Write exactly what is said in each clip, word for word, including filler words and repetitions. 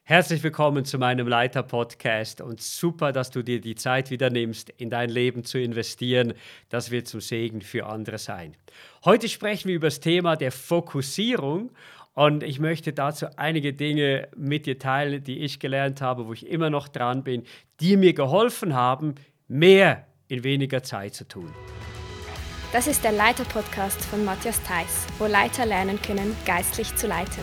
Herzlich willkommen zu meinem Leiter-Podcast und super, dass du dir die Zeit wieder nimmst, in dein Leben zu investieren. Das wird zum Segen für andere sein. Heute sprechen wir über das Thema der Fokussierung und ich möchte dazu einige Dinge mit dir teilen, die ich gelernt habe, wo ich immer noch dran bin, die mir geholfen haben, mehr in weniger Zeit zu tun. Das ist der Leiter-Podcast von Matthias Theis, wo Leiter lernen können, geistlich zu leiten.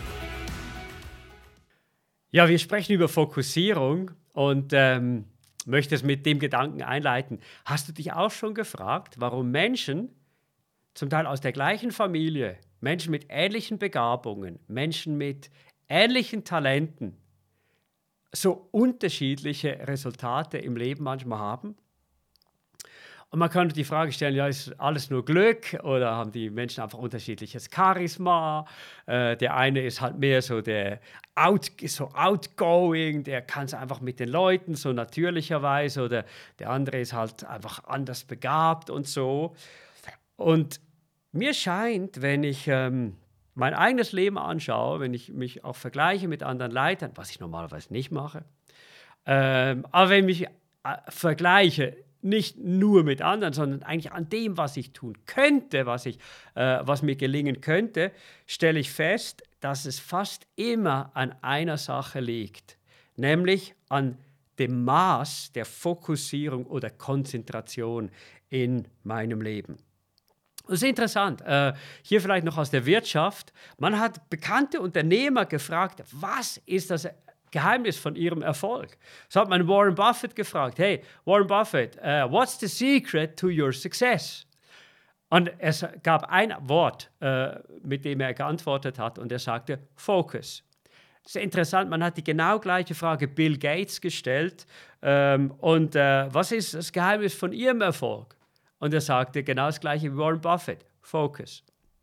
Ja, wir sprechen über Fokussierung und ähm, möchte es mit dem Gedanken einleiten. Hast du dich auch schon gefragt, warum Menschen, zum Teil aus der gleichen Familie, Menschen mit ähnlichen Begabungen, Menschen mit ähnlichen Talenten, so unterschiedliche Resultate im Leben manchmal haben? Und man könnte die Frage stellen, ja, ist alles nur Glück oder haben die Menschen einfach unterschiedliches Charisma? Äh, der eine ist halt mehr so der out, so outgoing, der kann es einfach mit den Leuten so natürlicherweise oder der andere ist halt einfach anders begabt und so. Und mir scheint, wenn ich ähm, mein eigenes Leben anschaue, wenn ich mich auch vergleiche mit anderen Leitern, was ich normalerweise nicht mache, ähm, aber wenn ich mich äh, vergleiche, nicht nur mit anderen, sondern eigentlich an dem, was ich tun könnte, was, ich, äh, was mir gelingen könnte, stelle ich fest, dass es fast immer an einer Sache liegt, nämlich an dem Maß der Fokussierung oder Konzentration in meinem Leben. Das ist interessant. Äh, hier vielleicht noch aus der Wirtschaft. Man hat bekannte Unternehmer gefragt, was ist das Geheimnis von ihrem Erfolg? So hat man Warren Buffett gefragt, hey, Warren Buffett, uh, what's the secret to your success? Und es gab ein Wort, uh, mit dem er geantwortet hat, und er sagte, Focus. Das ist interessant, man hat die genau gleiche Frage Bill Gates gestellt, ähm, und uh, was ist das Geheimnis von ihrem Erfolg? Und er sagte genau das gleiche wie Warren Buffett, Focus.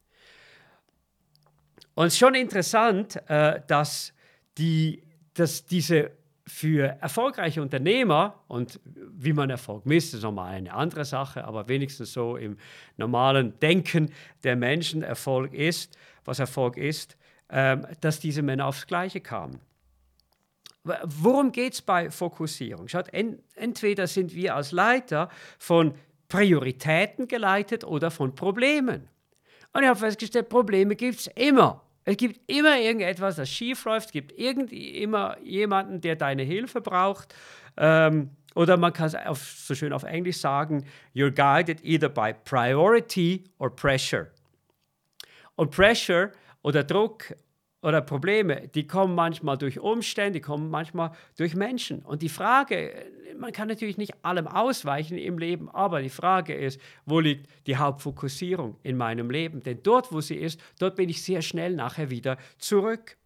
Und es ist schon interessant, uh, dass die dass diese für erfolgreiche Unternehmer, und wie man Erfolg misst, ist nochmal eine andere Sache, aber wenigstens so im normalen Denken der Menschen Erfolg ist, was Erfolg ist, ähm, dass diese Männer aufs Gleiche kamen. Worum geht es bei Fokussierung? Schaut, en- entweder sind wir als Leiter von Prioritäten geleitet oder von Problemen. Und ich habe festgestellt, Probleme gibt es immer. Es gibt immer irgendetwas, das schief läuft. Es gibt irgend, immer jemanden, der deine Hilfe braucht. Ähm, oder man kann es auf, so schön auf Englisch sagen, you're guided either by priority or pressure. Und Pressure oder Druck oder Probleme, die kommen manchmal durch Umstände, die kommen manchmal durch Menschen. Und die Frage, man kann natürlich nicht allem ausweichen im Leben, aber die Frage ist, wo liegt die Hauptfokussierung in meinem Leben? Denn dort, wo sie ist, dort bin ich sehr schnell nachher wieder zurück.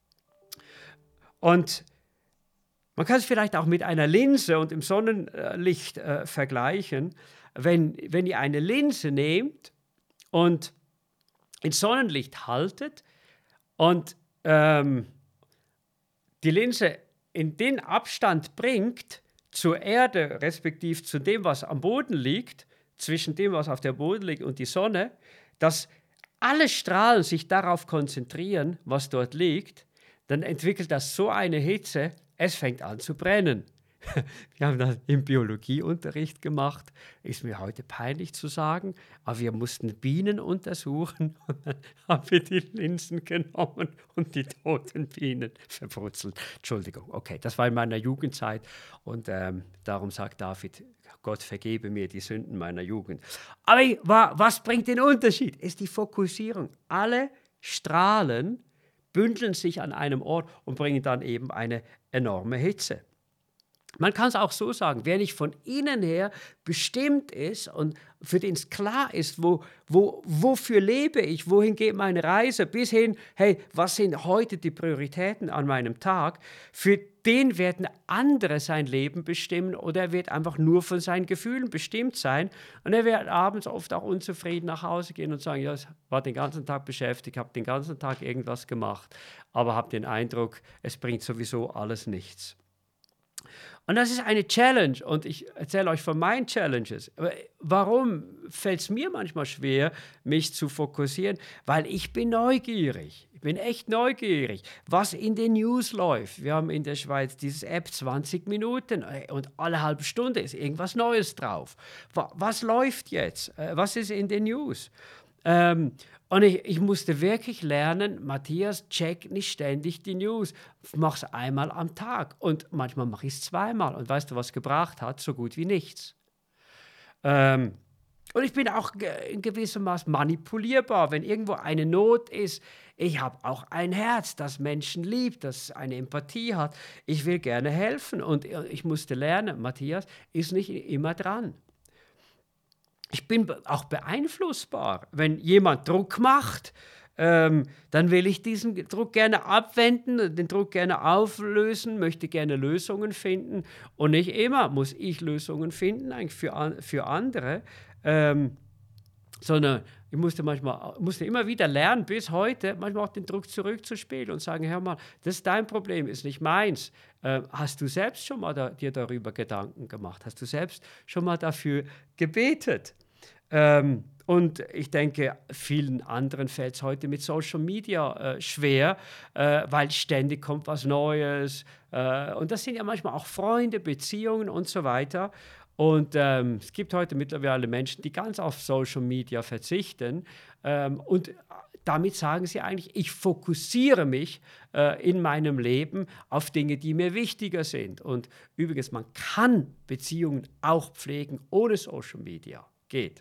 Und man kann es vielleicht auch mit einer Linse und im Sonnenlicht äh, vergleichen. Wenn, wenn ihr eine Linse nehmt und ins Sonnenlicht haltet, und ähm, die Linse in den Abstand bringt zur Erde, respektive zu dem, was am Boden liegt, zwischen dem, was auf der Boden liegt und die Sonne, dass alle Strahlen sich darauf konzentrieren, was dort liegt, dann entwickelt das so eine Hitze, es fängt an zu brennen. Wir haben das im Biologieunterricht gemacht, ist mir heute peinlich zu sagen, aber wir mussten Bienen untersuchen und dann haben wir die Linsen genommen und die toten Bienen verbrutzelt. Entschuldigung, okay, das war in meiner Jugendzeit und ähm, darum sagt David, Gott vergebe mir die Sünden meiner Jugend. Aber was bringt den Unterschied? Ist die Fokussierung. Alle Strahlen bündeln sich an einem Ort und bringen dann eben eine enorme Hitze. Man kann es auch so sagen, wer nicht von innen her bestimmt ist und für den es klar ist, wo, wo, wofür lebe ich, wohin geht meine Reise, bis hin, hey, was sind heute die Prioritäten an meinem Tag, für den werden andere sein Leben bestimmen oder er wird einfach nur von seinen Gefühlen bestimmt sein und er wird abends oft auch unzufrieden nach Hause gehen und sagen, ja, ich war den ganzen Tag beschäftigt, habe den ganzen Tag irgendwas gemacht, aber habe den Eindruck, es bringt sowieso alles nichts. Und das ist eine Challenge und ich erzähle euch von meinen Challenges. Warum fällt es mir manchmal schwer, mich zu fokussieren? Weil ich bin neugierig. bin echt neugierig, was in den News läuft. Wir haben in der Schweiz dieses App zwanzig Minuten und alle halbe Stunde ist irgendwas Neues drauf. Was läuft jetzt? Was ist in den News? Ähm, und ich, ich musste wirklich lernen, Matthias, check nicht ständig die News. Mach es einmal am Tag. Und manchmal mache ich es zweimal. Und weißt du, was gebracht hat? So gut wie nichts. Ähm, und ich bin auch in gewissem Maß manipulierbar. Wenn irgendwo eine Not ist, ich habe auch ein Herz, das Menschen liebt, das eine Empathie hat. Ich will gerne helfen. Und ich musste lernen, Matthias ist nicht immer dran. Ich bin auch beeinflussbar. Wenn jemand Druck macht, ähm, dann will ich diesen Druck gerne abwenden, den Druck gerne auflösen, möchte gerne Lösungen finden. Und nicht immer muss ich Lösungen finden, eigentlich für, für andere, ähm, sondern ich musste manchmal, musste immer wieder lernen, bis heute, manchmal auch den Druck zurückzuspielen und sagen, hör mal, das ist dein Problem, ist nicht meins. Äh, hast du selbst schon mal da, dir darüber Gedanken gemacht? Hast du selbst schon mal dafür gebetet? Ähm, und ich denke, vielen anderen fällt es heute mit Social Media äh, schwer, äh, weil ständig kommt was Neues. Äh, und das sind ja manchmal auch Freunde, Beziehungen und so weiter. Und ähm, es gibt heute mittlerweile Menschen, die ganz auf Social Media verzichten. Ähm, und damit sagen sie eigentlich, ich fokussiere mich äh, in meinem Leben auf Dinge, die mir wichtiger sind. Und übrigens, man kann Beziehungen auch pflegen ohne Social Media. Geht.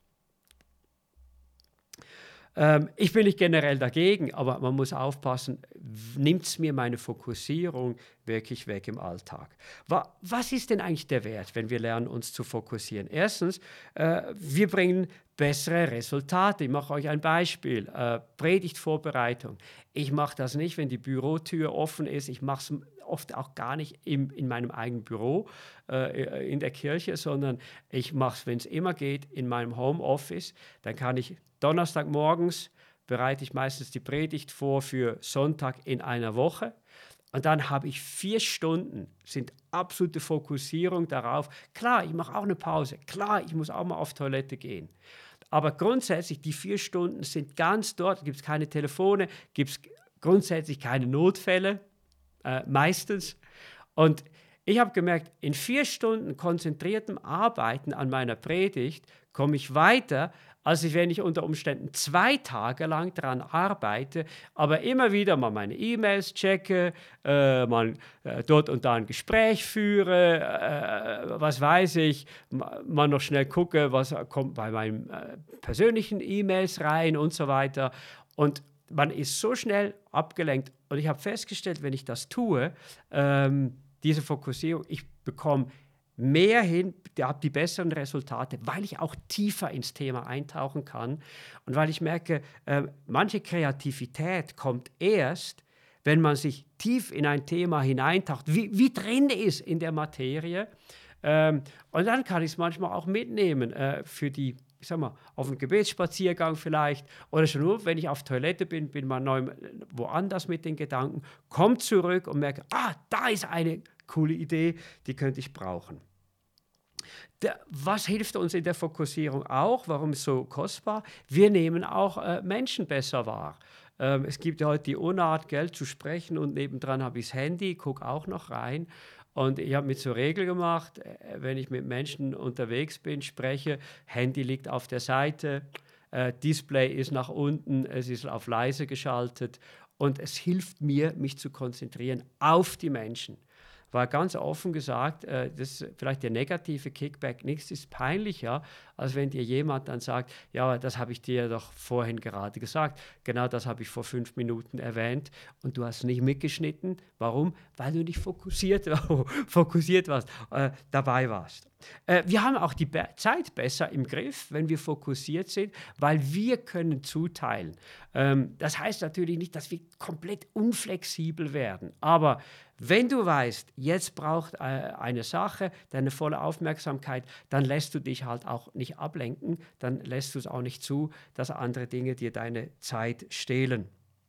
Ähm, ich bin nicht generell dagegen, aber man muss aufpassen, nimmt es mir meine Fokussierung wirklich weg im Alltag. Wa- was ist denn eigentlich der Wert, wenn wir lernen, uns zu fokussieren? Erstens, äh, wir bringen bessere Resultate. Ich mache euch ein Beispiel. Äh, Predigtvorbereitung. Ich mache das nicht, wenn die Bürotür offen ist. Ich mache es oft auch gar nicht im, in meinem eigenen Büro, äh, in der Kirche, sondern ich mache es, wenn es immer geht, in meinem Homeoffice. Dann kann ich Donnerstagmorgens bereite ich meistens die Predigt vor für Sonntag in einer Woche. Und dann habe ich vier Stunden, sind absolute Fokussierung darauf. Klar, ich mache auch eine Pause. Klar, ich muss auch mal auf Toilette gehen. Aber grundsätzlich, die vier Stunden sind ganz dort. Gibt es keine Telefone, gibt es grundsätzlich keine Notfälle, äh, meistens. Und ich habe gemerkt, in vier Stunden konzentriertem Arbeiten an meiner Predigt komme ich weiter, als wenn ich unter Umständen zwei Tage lang daran arbeite, aber immer wieder mal meine E-Mails checke, äh, mal äh, dort und da ein Gespräch führe, äh, was weiß ich, mal noch schnell gucke, was kommt bei meinen äh, persönlichen E-Mails rein und so weiter. Und man ist so schnell abgelenkt. Und ich habe festgestellt, wenn ich das tue, ähm, diese Fokussierung, ich bekomme mehr hin, habe die besseren Resultate, weil ich auch tiefer ins Thema eintauchen kann und weil ich merke, äh, manche Kreativität kommt erst, wenn man sich tief in ein Thema hineintaucht, wie, wie drin ist in der Materie. Ähm, und dann kann ich es manchmal auch mitnehmen äh, für die, ich sag mal, auf einen Gebetsspaziergang vielleicht oder schon nur, wenn ich auf Toilette bin, bin mal neu woanders mit den Gedanken, komme zurück und merke, ah, da ist eine coole Idee, die könnte ich brauchen. Der, was hilft uns in der Fokussierung auch? Warum ist es so kostbar? Wir nehmen auch äh, Menschen besser wahr. Ähm, es gibt ja heute die Unart, Geld zu sprechen und nebendran habe ich das Handy, gucke auch noch rein. Und ich habe mir zur Regel gemacht, äh, wenn ich mit Menschen unterwegs bin, spreche, Handy liegt auf der Seite, äh, Display ist nach unten, es ist auf leise geschaltet und es hilft mir, mich zu konzentrieren auf die Menschen. War ganz offen gesagt, äh, das ist vielleicht der negative Kickback, nichts ist peinlicher, als wenn dir jemand dann sagt, ja, das habe ich dir doch vorhin gerade gesagt, genau das habe ich vor fünf Minuten erwähnt und du hast nicht mitgeschnitten. Warum? Weil du nicht fokussiert, fokussiert warst, äh, dabei warst. Äh, wir haben auch die Be- Zeit besser im Griff, wenn wir fokussiert sind, weil wir können zuteilen. Ähm, das heißt natürlich nicht, dass wir komplett unflexibel werden, aber wenn du weißt, jetzt braucht äh, eine Sache deine volle Aufmerksamkeit, dann lässt du dich halt auch nicht ablenken, dann lässt du es auch nicht zu, dass andere Dinge dir deine Zeit stehlen.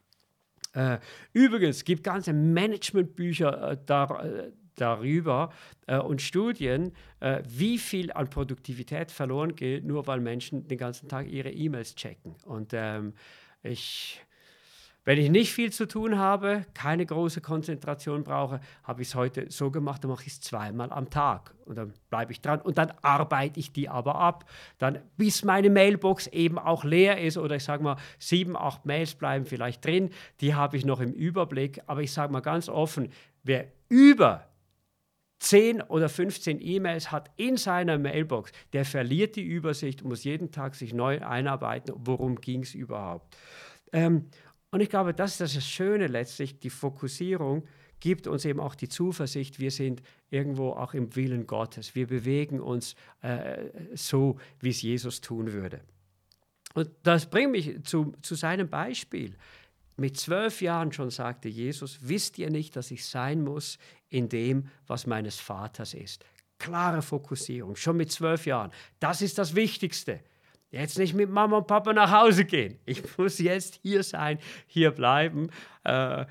Äh, übrigens gibt es ganze Managementbücher äh, da, äh, darüber äh, und Studien, äh, wie viel an Produktivität verloren geht, nur weil Menschen den ganzen Tag ihre E-Mails checken. Und ähm, ich Wenn ich nicht viel zu tun habe, keine große Konzentration brauche, habe ich es heute so gemacht, dann mache ich es zweimal am Tag. Und dann bleibe ich dran und dann arbeite ich die aber ab. Dann, bis meine Mailbox eben auch leer ist oder ich sage mal, sieben, acht Mails bleiben vielleicht drin, die habe ich noch im Überblick. Aber ich sage mal ganz offen, wer über zehn oder fünfzehn E-Mails hat in seiner Mailbox, der verliert die Übersicht und muss jeden Tag sich neu einarbeiten, worum ging es überhaupt. Ähm, Und ich glaube, das ist das Schöne letztlich, die Fokussierung gibt uns eben auch die Zuversicht, wir sind irgendwo auch im Willen Gottes. Wir bewegen uns äh, so, wie es Jesus tun würde. Und das bringt mich zu, zu seinem Beispiel. Mit zwölf Jahren schon sagte Jesus, wisst ihr nicht, dass ich sein muss in dem, was meines Vaters ist. Klare Fokussierung, schon mit zwölf Jahren. Das ist das Wichtigste. Jetzt nicht mit Mama und Papa nach Hause gehen. Ich muss jetzt hier sein, hier bleiben. Äh,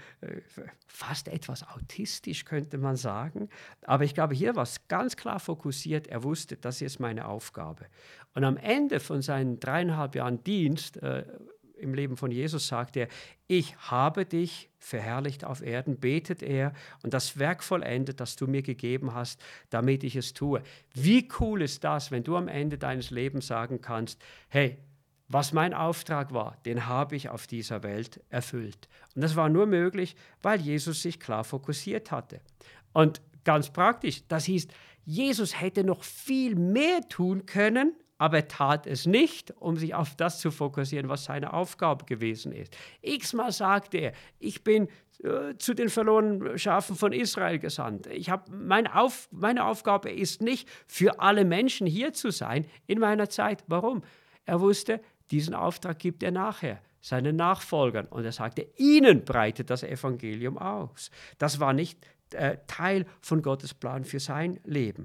fast etwas autistisch, könnte man sagen. Aber ich glaube, hier war es ganz klar fokussiert. Er wusste, das ist meine Aufgabe. Und am Ende von seinen dreieinhalb Jahren Dienst äh, im Leben von Jesus sagt er, ich habe dich verherrlicht auf Erden, betet er, und das Werk vollendet, das du mir gegeben hast, damit ich es tue. Wie cool ist das, wenn du am Ende deines Lebens sagen kannst, hey, was mein Auftrag war, den habe ich auf dieser Welt erfüllt. Und das war nur möglich, weil Jesus sich klar fokussiert hatte. Und ganz praktisch, das hieß, Jesus hätte noch viel mehr tun können, aber er tat es nicht, um sich auf das zu fokussieren, was seine Aufgabe gewesen ist. X-mal sagte er, ich bin äh, zu den verlorenen Schafen von Israel gesandt. Ich hab, meine, Auf, meine Aufgabe ist nicht, für alle Menschen hier zu sein in meiner Zeit. Warum? Er wusste, diesen Auftrag gibt er nachher seinen Nachfolgern. Und er sagte, ihnen breitet das Evangelium aus. Das war nicht äh, Teil von Gottes Plan für sein Leben.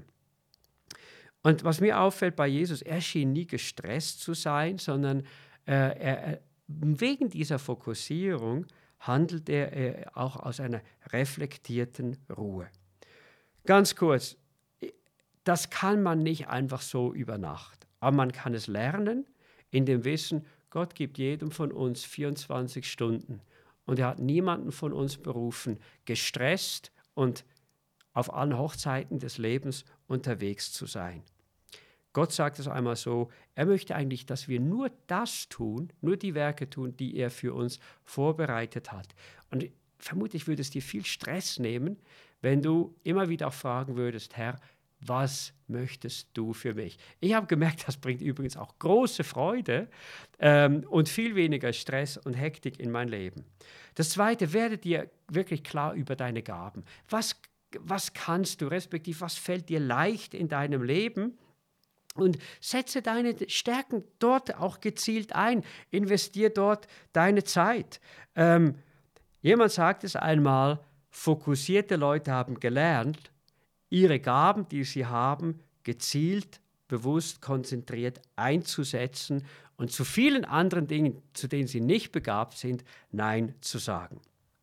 Und was mir auffällt bei Jesus, er schien nie gestresst zu sein, sondern äh, er, wegen dieser Fokussierung handelt er äh, auch aus einer reflektierten Ruhe. Ganz kurz, das kann man nicht einfach so über Nacht, aber man kann es lernen in dem Wissen, Gott gibt jedem von uns vierundzwanzig Stunden und er hat niemanden von uns berufen, gestresst und auf allen Hochzeiten des Lebens unterwegs zu sein. Gott sagt es einmal so, er möchte eigentlich, dass wir nur das tun, nur die Werke tun, die er für uns vorbereitet hat. Und vermutlich würde es dir viel Stress nehmen, wenn du immer wieder auch fragen würdest, Herr, was möchtest du für mich? Ich habe gemerkt, das bringt übrigens auch große Freude ähm, und viel weniger Stress und Hektik in mein Leben. Das Zweite, werde dir wirklich klar über deine Gaben. Was, was kannst du, respektive was fällt dir leicht in deinem Leben? Und setze deine Stärken dort auch gezielt ein. Investier dort deine Zeit. Ähm, jemand sagt es einmal, fokussierte Leute haben gelernt, ihre Gaben, die sie haben, gezielt, bewusst, konzentriert einzusetzen und zu vielen anderen Dingen, zu denen sie nicht begabt sind, Nein zu sagen.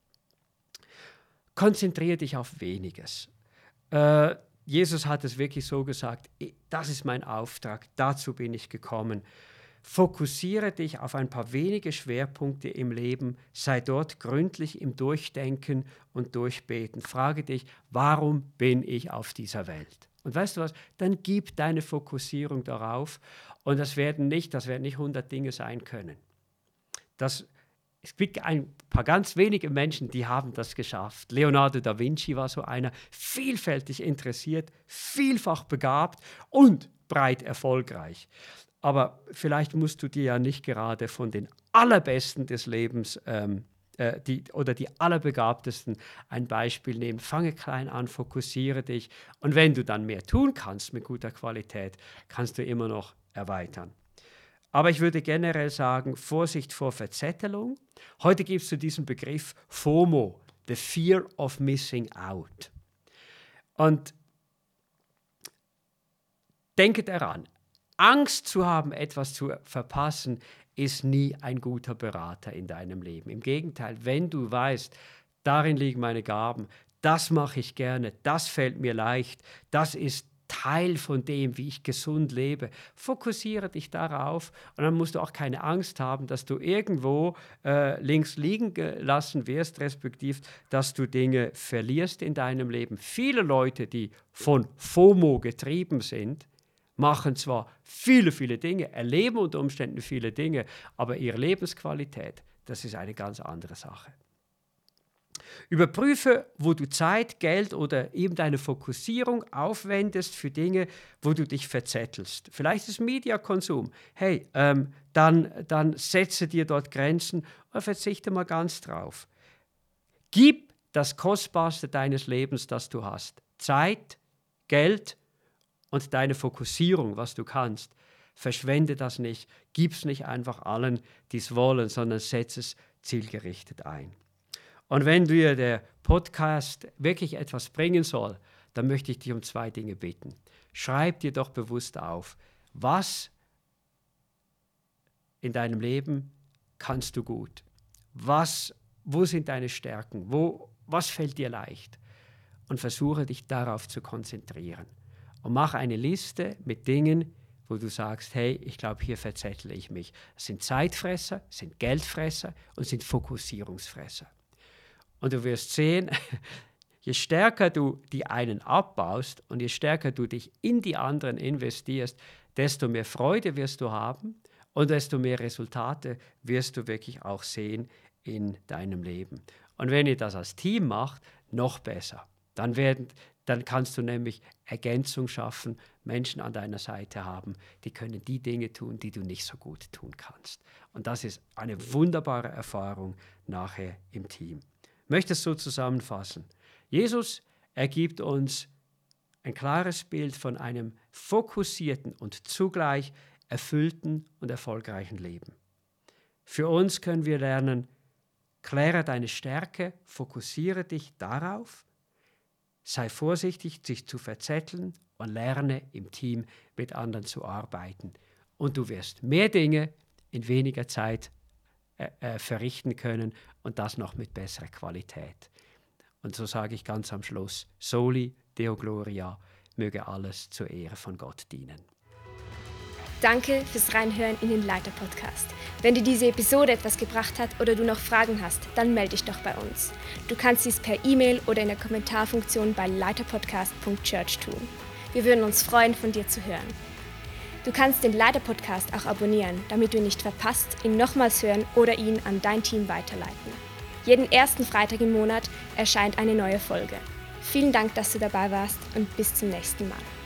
Konzentriere dich auf weniges. Äh, Jesus hat es wirklich so gesagt, das ist mein Auftrag, dazu bin ich gekommen. Fokussiere dich auf ein paar wenige Schwerpunkte im Leben, sei dort gründlich im Durchdenken und Durchbeten. Frage dich, warum bin ich auf dieser Welt? Und weißt du was, dann gib deine Fokussierung darauf und das werden nicht, das werden nicht hundert Dinge sein können. Das Es gibt ein paar ganz wenige Menschen, die haben das geschafft. Leonardo da Vinci war so einer, vielfältig interessiert, vielfach begabt und breit erfolgreich. Aber vielleicht musst du dir ja nicht gerade von den Allerbesten des Lebens ähm, äh, die, oder die Allerbegabtesten ein Beispiel nehmen. Fange klein an, fokussiere dich. Und wenn du dann mehr tun kannst mit guter Qualität, kannst du immer noch erweitern. Aber ich würde generell sagen, Vorsicht vor Verzettelung. Heute gibt es zu diesem Begriff FOMO, the fear of missing out. Und denke daran, Angst zu haben, etwas zu verpassen, ist nie ein guter Berater in deinem Leben. Im Gegenteil, wenn du weißt, darin liegen meine Gaben, das mache ich gerne, das fällt mir leicht, das ist Teil von dem, wie ich gesund lebe. Fokussiere dich darauf und dann musst du auch keine Angst haben, dass du irgendwo äh, links liegen gelassen wirst, respektive, dass du Dinge verlierst in deinem Leben. Viele Leute, die von FOMO getrieben sind, machen zwar viele, viele Dinge, erleben unter Umständen viele Dinge, aber ihre Lebensqualität, das ist eine ganz andere Sache. Überprüfe, wo du Zeit, Geld oder eben deine Fokussierung aufwendest für Dinge, wo du dich verzettelst. Vielleicht ist Mediakonsum. Hey, ähm, dann, dann setze dir dort Grenzen und verzichte mal ganz drauf. Gib das Kostbarste deines Lebens, das du hast. Zeit, Geld und deine Fokussierung, was du kannst. Verschwende das nicht. Gib es nicht einfach allen, die es wollen, sondern setze es zielgerichtet ein. Und wenn dir der Podcast wirklich etwas bringen soll, dann möchte ich dich um zwei Dinge bitten. Schreib dir doch bewusst auf, was in deinem Leben kannst du gut? Was, wo sind deine Stärken? Wo, was fällt dir leicht? Und versuche dich darauf zu konzentrieren. Und mach eine Liste mit Dingen, wo du sagst, hey, ich glaube, hier verzettle ich mich. Es sind Zeitfresser, es sind Geldfresser und es sind Fokussierungsfresser. Und du wirst sehen, je stärker du die einen abbaust und je stärker du dich in die anderen investierst, desto mehr Freude wirst du haben und desto mehr Resultate wirst du wirklich auch sehen in deinem Leben. Und wenn ihr das als Team macht, noch besser. Dann, werden, dann kannst du nämlich Ergänzung schaffen, Menschen an deiner Seite haben, die können die Dinge tun, die du nicht so gut tun kannst. Und das ist eine wunderbare Erfahrung nachher im Team. Ich möchte es so zusammenfassen. Jesus, er gibt uns ein klares Bild von einem fokussierten und zugleich erfüllten und erfolgreichen Leben. Für uns können wir lernen, kläre deine Stärke, fokussiere dich darauf, sei vorsichtig, sich zu verzetteln und lerne im Team mit anderen zu arbeiten. Und du wirst mehr Dinge in weniger Zeit äh, äh, verrichten können und das noch mit besserer Qualität. Und so sage ich ganz am Schluss, Soli Deo Gloria, möge alles zur Ehre von Gott dienen. Danke fürs Reinhören in den Leiter-Podcast. Wenn dir diese Episode etwas gebracht hat oder du noch Fragen hast, dann melde dich doch bei uns. Du kannst dies per E-Mail oder in der Kommentarfunktion bei leiterpodcast punkt church tun. Wir würden uns freuen, von dir zu hören. Du kannst den Leiter-Podcast auch abonnieren, damit du ihn nicht verpasst, ihn nochmals hören oder ihn an dein Team weiterleiten. Jeden ersten Freitag im Monat erscheint eine neue Folge. Vielen Dank, dass du dabei warst und bis zum nächsten Mal.